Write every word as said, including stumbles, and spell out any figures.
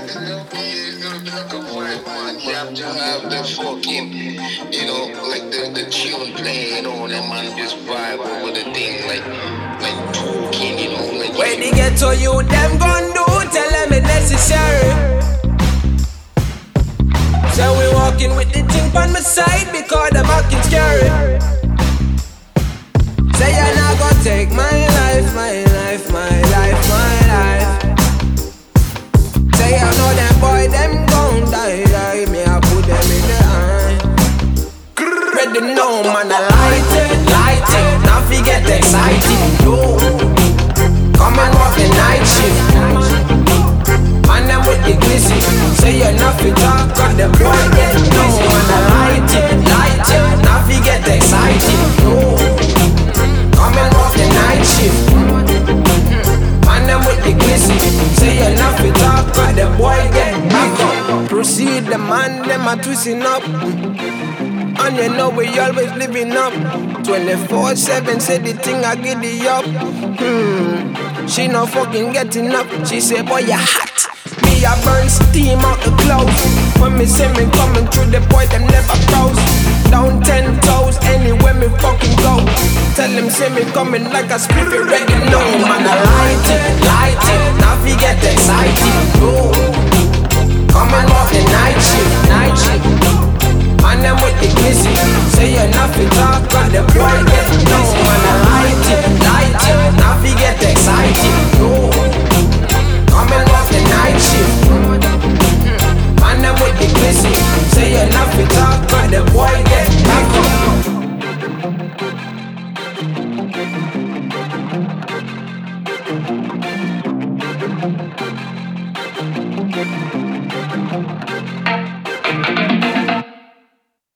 You have to have the fucking, you know, like the, the tune playing on and man just vibe over the thing, like, like talking, you know, like. When they get to you, them gon' do, tell them it's necessary. So we walking with the thing on my side because the fucking scary. Say you're not gonna take my life, my life, my life, my life. Say I know them boy, them gon' die, die. Me I put them in the eye. Ready now, man, I light it, light it. Now forget excited, yo. Come and walk the night shift. Man, them with the glizzy. Say you're not fit talk, got the boy get no. Man, I light it, light it. Now forget excited, yo. Come and walk the night shift. Man, them with the glizzy. Say you're not fit talk, got the boy get back up. Proceed, the man, them are twisting up. And you know we always living up. twenty-four seven, say the thing I get it up. Hmm, she no fucking getting up. She say, boy, you hot. Me, I burn steam out the clothes. When me see me coming through, the boy, them never froze. Down ten toes, anywhere me fucking go. Tell them, see me coming like a spirit ready. No, man, I light it, light it. Now we get excited.